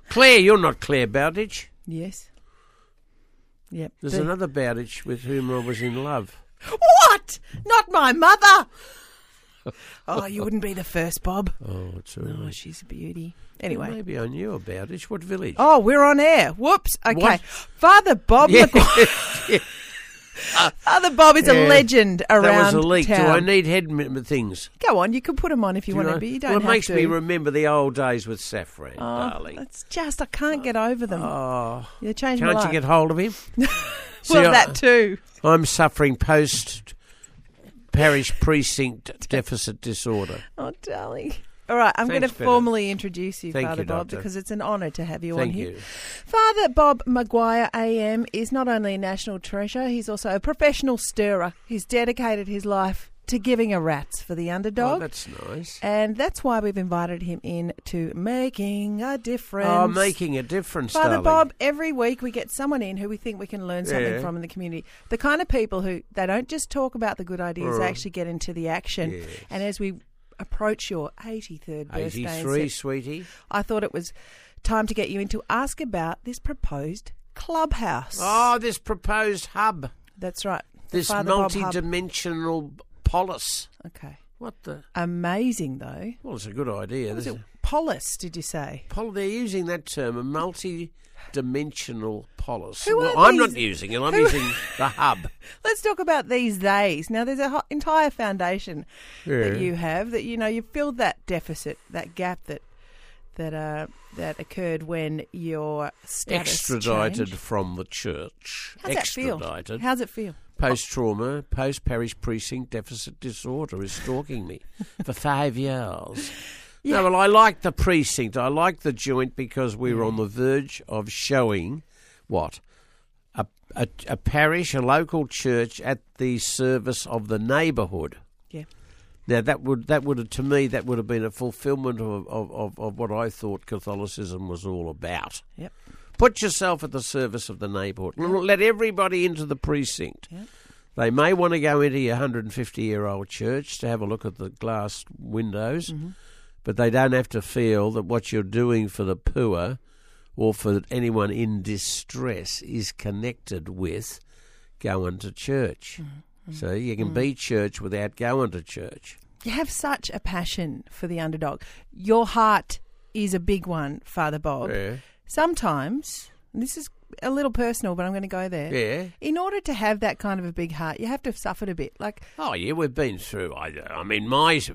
Claire, you're not Claire Bowditch. Yes. Yep. There's another Bowditch with whom I was in love. What? Not my mother. Oh, you wouldn't be the first, Bob. Oh, it's really... Oh, she's a beauty. Anyway. Maybe I knew a Bowditch. What village? Oh, we're on air. Whoops. Okay. What? Father Bob Maguire. Yeah. Father Bob is a legend around That was a leak. town. Do I need head things? Go on, you can put them on if you want to, but you don't well, it have makes to. me remember the old days with Saffron, darling. It's just, I can't get over them. Oh, You changed my can't life. you get hold of him? Well, that too. I'm suffering post-parish precinct deficit disorder. Oh, darling. All right, I'm going to Thanks, formally introduce you, Thank Father you, Bob, Doctor. because it's an honour to have you on Thank here. you. Father Bob Maguire AM is not only a national treasure, he's also a professional stirrer. He's dedicated his life to giving a rat's for the underdog. Oh, that's nice. And that's why we've invited him in to Making a Difference. Oh, making a difference, Father darling. Bob, every week we get someone in who we think we can learn something from in the community. The kind of people who, they don't just talk about the good ideas, they actually get into the action. Yes. And as we approach your 83rd birthday, 83, sweetie. I thought it was time to get you in to ask about this proposed clubhouse. Oh, this proposed hub. That's right. This Father Bob hub. multi-dimensional polis. Okay. What the... Amazing, though. Well, it's a good idea. What is it? Polis, did you say? They're using that term, a multi-dimensional polis. Who are I'm these- not using it. I'm using the hub. Let's talk about these days. Now, there's an entire foundation that you have that, you filled that deficit, that gap that occurred when your status Extradited changed. from the church. How's that feel? Extradited. How's it feel? Post-trauma, post-parish precinct deficit disorder is stalking me for 5 years. Yeah. No, well, I like the precinct. I like the joint because we were on the verge of showing what? A parish, a local church at the service of the neighbourhood. Yeah. Now that would have, to me, that would have been a fulfilment of what I thought Catholicism was all about. Yep. Put yourself at the service of the neighbourhood. Let everybody into the precinct. Yep. They may want to go into your 150-year-old church to have a look at the glass windows, but they don't have to feel that what you're doing for the poor or for anyone in distress is connected with going to church. So you can be church without going to church. You have such a passion for the underdog. Your heart is a big one, Father Bob. Yeah. Sometimes, and this is a little personal, but I'm going to go there. Yeah. In order to have that kind of a big heart, you have to have suffered a bit. Like, Oh, yeah, we've been through. I mean,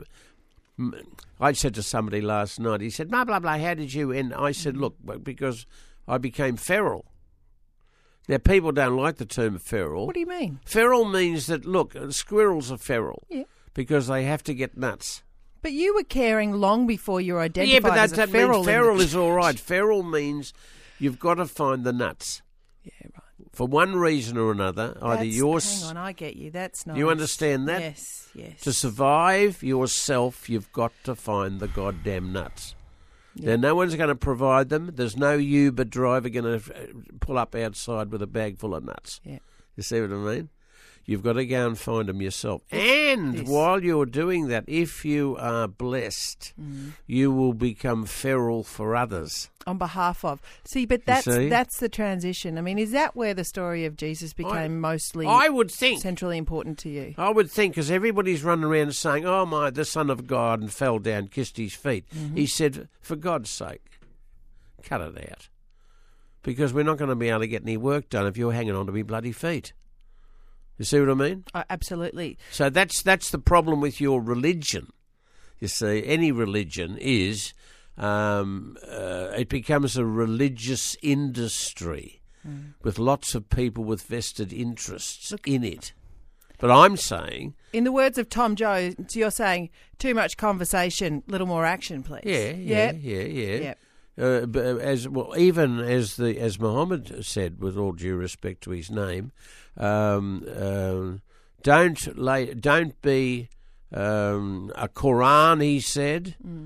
I said to somebody last night, he said, blah, blah, blah, how did you end? I said, look, because I became feral. Now, people don't like the term feral. what do you mean? Feral means that, look, squirrels are feral Yeah. because they have to get nuts. But you were caring long before you were identified Yeah, but as a that feral. means feral is all right. Feral means you've got to find the nuts. Yeah, right. For one reason or another, either yours... Hang on, I get you. That's nice. You understand that? Yes, yes. To survive yourself, you've got to find the goddamn nuts. Yeah. Now, no one's going to provide them. There's no Uber driver going to pull up outside with a bag full of nuts. Yeah. You see what I mean? You've got to go and find them yourself. And This. while you're doing that, if you are blessed, you will become feral for others. On behalf of. See, but that's the transition. I mean, is that where the story of Jesus became mostly I would think. centrally important to you? I would think, because everybody's running around saying, oh, the Son of God, and fell down, kissed his feet. He said, for God's sake, cut it out. Because we're not going to be able to get any work done if you're hanging on to me bloody feet. You see what I mean? Absolutely. So that's the problem with your religion. You see, any religion is, it becomes a religious industry with lots of people with vested interests in it. But I'm saying... In the words of Tom Jones, you're saying too much conversation, little more action, please. Yeah. Yep. Even as Muhammad said, with all due respect to his name, don't be a Quran. He said,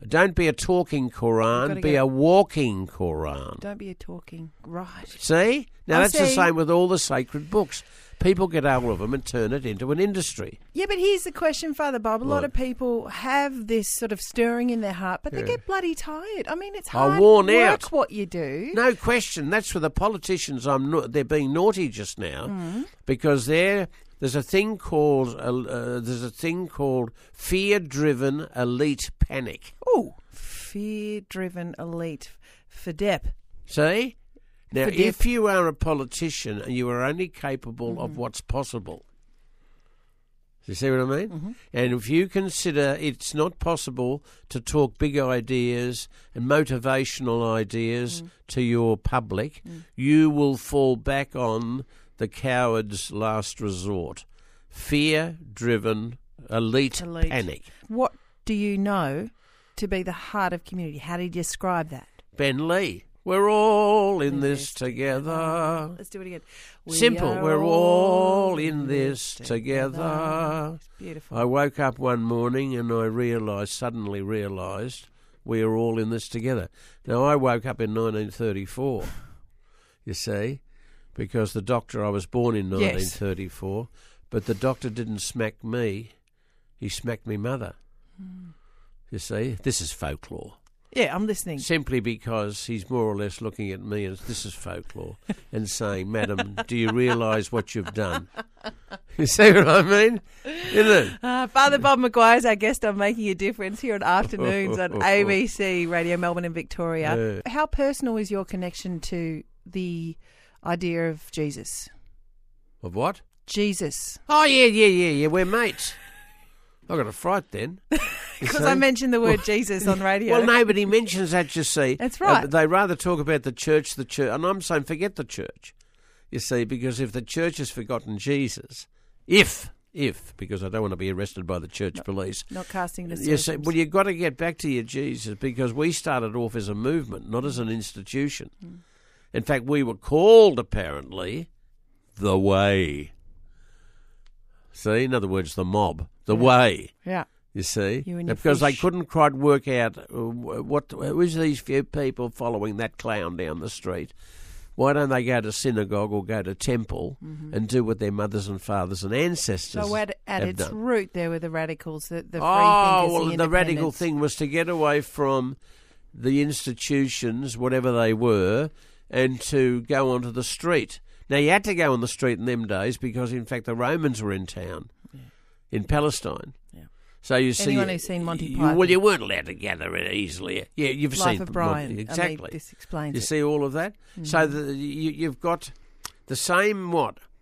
Don't be a talking Quran, be a walking Quran. Don't be a talking. Right. See? Now, that's the see. same with all the sacred books. People get hold of them and turn it into an industry. Yeah, but here's the question, Father Bob. A lot of people have this sort of stirring in their heart, but they get bloody tired. I mean, it's hard worn work out. what you do. No question. That's for the politicians. They're being naughty just now because there's a thing called fear-driven elite panic. Oh, fear-driven elite. FDEP. See? Now, FDEP. if you are a politician and you are only capable of what's possible, you see what I mean? Mm-hmm. And if you consider it's not possible to talk big ideas and motivational ideas to your public, you will fall back on the coward's last resort. Fear-driven elite panic. What do you know to be the heart of community? How do you describe that? Ben Lee. We're all in this together. Let's do it again. Simple. We're all in this together. It's beautiful. I woke up one morning and I suddenly realised we are all in this together. Now, I woke up in 1934, you see, because I was born in 1934, but the doctor didn't smack me. He smacked me mother. You see, this is folklore. Yeah, I'm listening. Simply because he's more or less looking at me and this is folklore and saying, Madam, do you realise what you've done? You see what I mean? Isn't it? Father Bob Maguire is our guest on Making a Difference here on Afternoons on ABC Radio Melbourne and Victoria. How personal is your connection to the idea of Jesus? Of what? Jesus. Oh, yeah. We're mates. I got a fright then. Because I mentioned the word Jesus on radio. Well, nobody mentions that, you see. That's right. They rather talk about the church, and I'm saying forget the church, you see, because if the church has forgotten Jesus, because I don't want to be arrested by the church police. Not casting the You see, well, you've got to get back to your Jesus because we started off as a movement, not as an institution. In fact, we were called, apparently, the Way. See, in other words, the mob, the Way. Yeah. You see, You and your because they fish. couldn't quite work out who's these few people following that clown down the street. Why don't they go to synagogue or go to temple and do what their mothers and fathers and ancestors So at have its done? root, there were the radicals, the free thinkers, the radical independents. thing was to get away from the institutions, whatever they were, and to go onto the street. Now, you had to go on the street in them days because, in fact, the Romans were in town, in Palestine. Yeah. So you see, Anyone who's seen Monty Python. well, you weren't allowed to gather it easily. Yeah, you've Life seen of Brian. Monty, I exactly. mean, this explains You it. see all of that. So you've got the same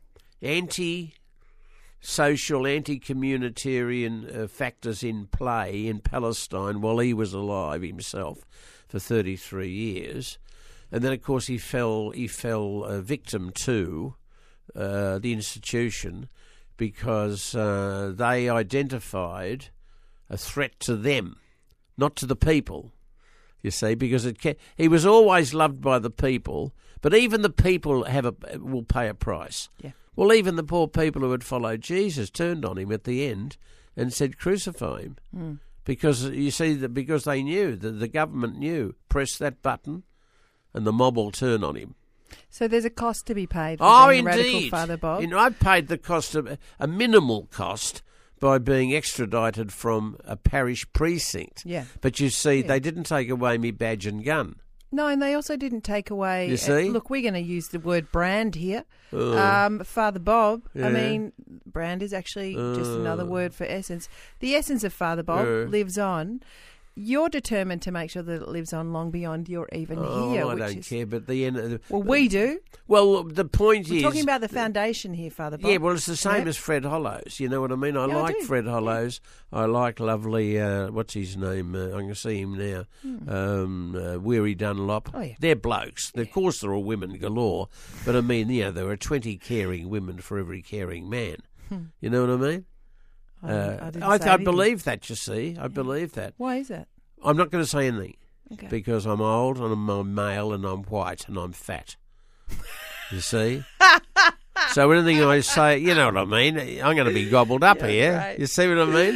anti-social, anti-communitarian factors in play in Palestine while he was alive himself for 33 years, and then of course he fell victim to the institution. Because they identified a threat to them, not to the people, you see, because he was always loved by the people, but even the people will pay a price. Yeah. Well, even the poor people who had followed Jesus turned on him at the end and said, crucify him. Because, you see, because they knew, the government knew, press that button and the mob will turn on him. So there's a cost to be paid for being indeed. radical, Father Bob. I paid the cost of a minimal cost by being extradited from a parish precinct. Yeah. But you see, they didn't take away me badge and gun. No, and they also didn't take away... You see? Look, we're going to use the word brand here. Father Bob, Yeah. I mean, brand is actually just another word for essence. The essence of Father Bob lives on. You're determined to make sure that it lives on long beyond you're even here. I don't care, but the end. Well, we do. Well, the point We're is talking about the foundation here, Father Bob. Yeah, well, it's the same as Fred Hollows. You know what I mean? I like do. Fred Hollows. I like lovely. What's his name? I can see him now. Weary Dunlop. Oh, yeah. They're blokes. Of course, they're all women galore. But I mean, there are 20 caring women for every caring man. You know what I mean? I believe that, you see. I believe that. Why is that? I'm not going to say anything Okay. because I'm old and I'm male and I'm white and I'm fat. You see? So anything I say, you know what I mean? I'm going to be gobbled up here. Right. You see what I mean?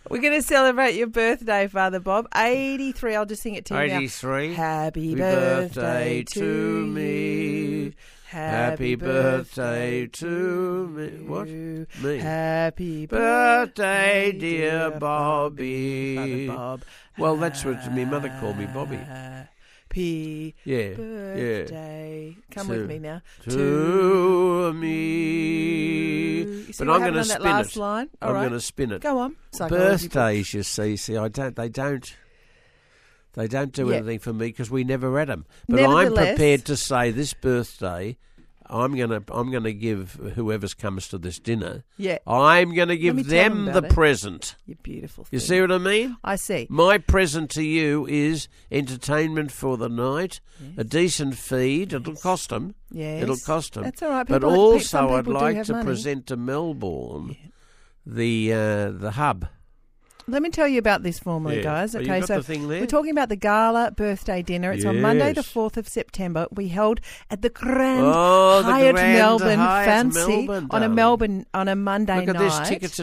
We're going to celebrate your birthday, Father Bob. 83. I'll just sing it to you 83. now. Happy birthday to me. Happy birthday to me. What? Me. Happy Birthday, dear Bobby. Father Bob. Well, that's what my mother called me, Bobby. Happy Yeah, birthday. Come with me now. To me. You see But what I'm going to happened on that spin last it. line? All I'm right. going to spin it. Go on. Psychology Birthdays, you see, they don't do Yeah. anything for me because we never had them. But I'm Nevertheless- prepared to say this birthday, I'm gonna give whoever's comes to this dinner. Yeah. I'm gonna me give tell them them the about it. present. You beautiful thing. You see what I mean? I see. My present to you is entertainment for the night, a decent feed. It'll cost them. Yes. It'll cost them. That's all right. But People- some also, I'd people do like have to money. present to Melbourne the hub. Let me tell you about this formally, Yeah. guys. Oh, you Okay, got so the thing there? we're talking about the gala birthday dinner. It's on Monday, the Yes. 4th of September. We held at the Grand Oh, the Hyatt Grand Melbourne Hyatt Fancy Melbourne, on a darling. Monday Look at night. this, tickets are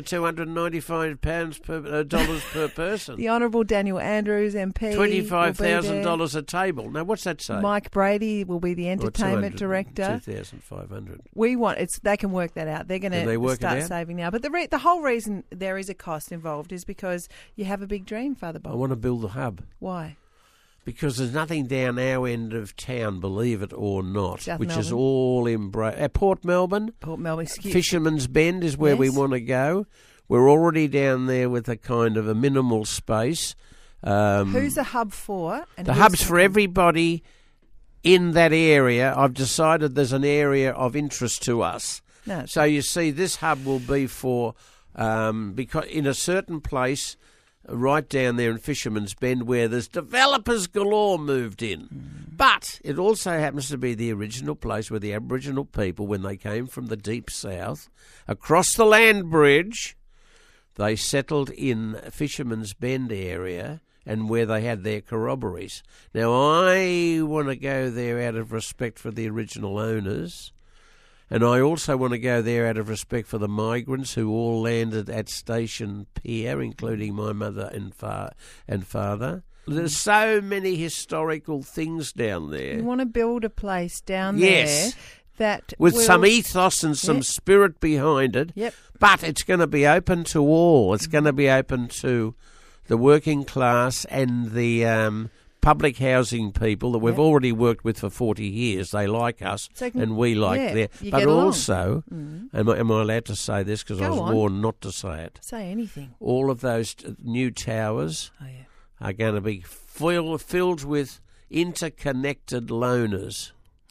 $295 dollars per person. The Honourable Daniel Andrews MP $25,000 a table. Now, what's that say? Mike Brady will be the entertainment director. 2,500. We want they can work that out. They're going Can they to work it start out? saving now. But the whole reason there is a cost involved is because you have a big dream, Father I Bob. want to build a hub Why? because there's nothing down our end of town, believe it or not, South which is Melbourne. all embraced. Port Melbourne, Port Melbourne, excuse Fisherman's Bend is where we Yes. want to go. We're already down there with a kind of a minimal space. Who's the hub for? And The who's hub's for everybody in that area. I've decided there's an area of interest to us. No. So you see, this hub will be for because in a certain place, right down there in Fisherman's Bend, where there's developers galore moved in. But it also happens to be the original place where the Aboriginal people, when they came from the deep south, across the land bridge, they settled in Fisherman's Bend area and where they had their corroborees. Now, I want to go there out of respect for the original owners. And I also want to go there out of respect for the migrants who all landed at Station Pier, including my mother and father. There's so many historical things down there. You want to build a place down Yes. there that With will- some ethos and some Yeah. spirit behind it. Yep. But it's going to be open to all. It's going to be open to the working class and the public housing people that we've Yep. already worked with for 40 years. They like us So can- and we like yeah, them. you But get along. also, am I allowed to say this because I Go was on. warned not to say it? Say anything. All of those new towers Oh, yeah. are going to be filled with interconnected loaners.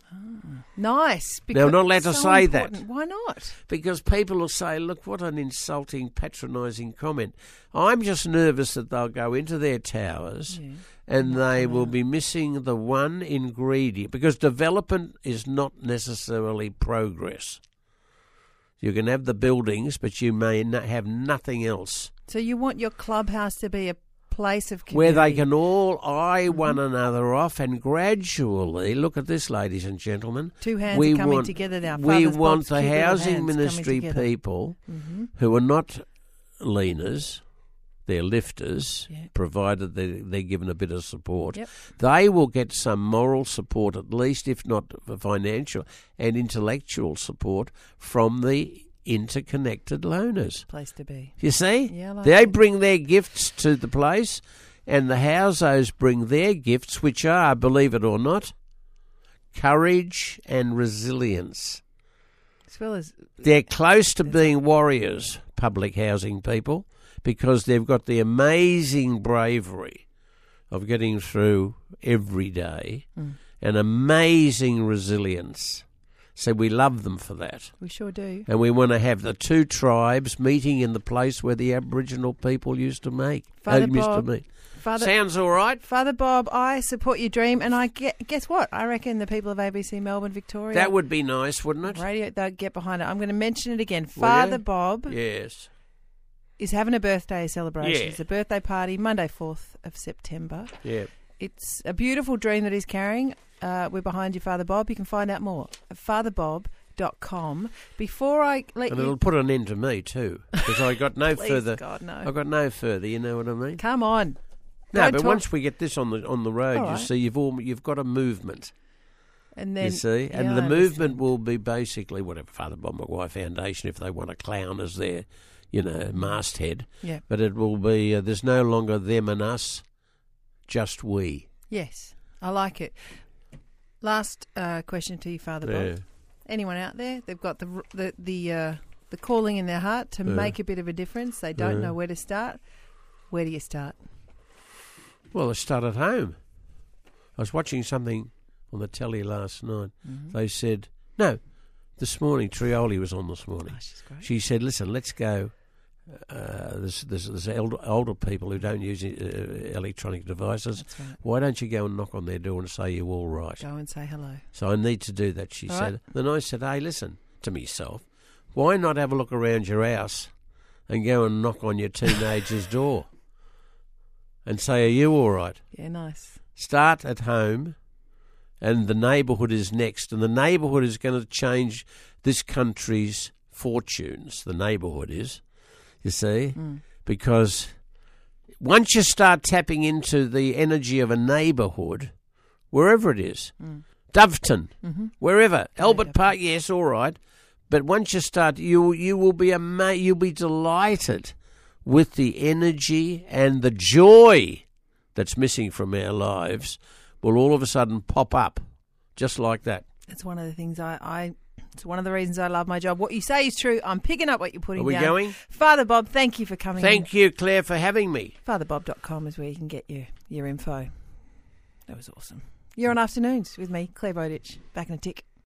Nice. Now, I'm not allowed to so say that. important. Why not? Because people will say, look, what an insulting, patronising comment. I'm just nervous that they'll go into their towers and they will be missing the one ingredient. Because development is not necessarily progress. You can have the buildings, but you may have nothing else. So you want your clubhouse to be a place of Where community. they can all eye one another off and gradually, look at this, ladies and gentlemen. Two hands are coming together now. We Father's want Bob's the cute little housing hands coming ministry together. people who are not leaners, they're lifters, Yeah. provided they're given a bit of support. Yep. They will get some moral support, at least, if not financial and intellectual support, from the interconnected loaners. Place to be. You see? Yeah, I like they it. bring their gifts to the place, and the housos bring their gifts, which are, believe it or not, courage and resilience. As well as They're close to being warriors, public housing people, because they've got the amazing bravery of getting through every day and amazing resilience. So we love them for that. we sure do. And we want to have the two tribes meeting in the place where the Aboriginal people used to meet. Father Bob, meet. Father, Sounds all right. Father Bob, I support your dream, and guess what? I reckon the people of ABC Melbourne, Victoria, That would be nice, wouldn't it? radio, they'll get behind it. I'm going to mention it again. Will Father you? Bob Yes. is having a birthday celebration. Yeah. It's a birthday party, Monday, 4th of September. Yeah. It's a beautiful dream that he's carrying. We're behind you, Father Bob. You can find out more at fatherbob.com.au. fatherbob.com. Before I let And you... it'll put an end to me too, because I got no Please, further. God, no. I got no further. You know what I mean? Come on. No, Don't but talk- once we get this on the road, All you right. see, you've got a movement. And then, You see, yeah, and I the movement understand. will be basically whatever Father Bob Maguire Foundation, if they want a clown as their, masthead. Yeah. But it will be there's no longer them and us, just we. Yes, I like it. Last question to you, Father Bob. Yeah. Anyone out there? They've got the calling in their heart to make a bit of a difference. They don't know where to start. Where do you start? Well, I start at home. I was watching something on the telly last night. Mm-hmm. They said no. This morning, Trioli was on this morning. Oh, she's great. She said, "Listen, let's go. There's older people who don't use electronic devices. That's right. Why don't you go and knock on their door and say you're all right?" Go and say hello. So I need to do that, she All said. right. Then I said, hey, listen to myself. Why not have a look around your house and go and knock on your teenager's door and say, are you all right? Yeah, nice. Start at home, and the neighbourhood is next. And the neighbourhood is going to change this country's fortunes. The neighbourhood is, you see, because once you start tapping into the energy of a neighbourhood, wherever it is, Doveton, wherever, Albert Park, yes, all right. But once you start, you will be you'll be delighted with the energy and the joy that's missing from our lives will all of a sudden pop up, just like that. It's one of the things it's one of the reasons I love my job. What you say is true. I'm picking up what you're putting Are we down. going? Father Bob, thank you for coming in. Thank you, Claire, for having me. Fatherbob.com is where you can get your info. That was awesome. You're on Afternoons with me, Claire Bowditch. Back in a tick.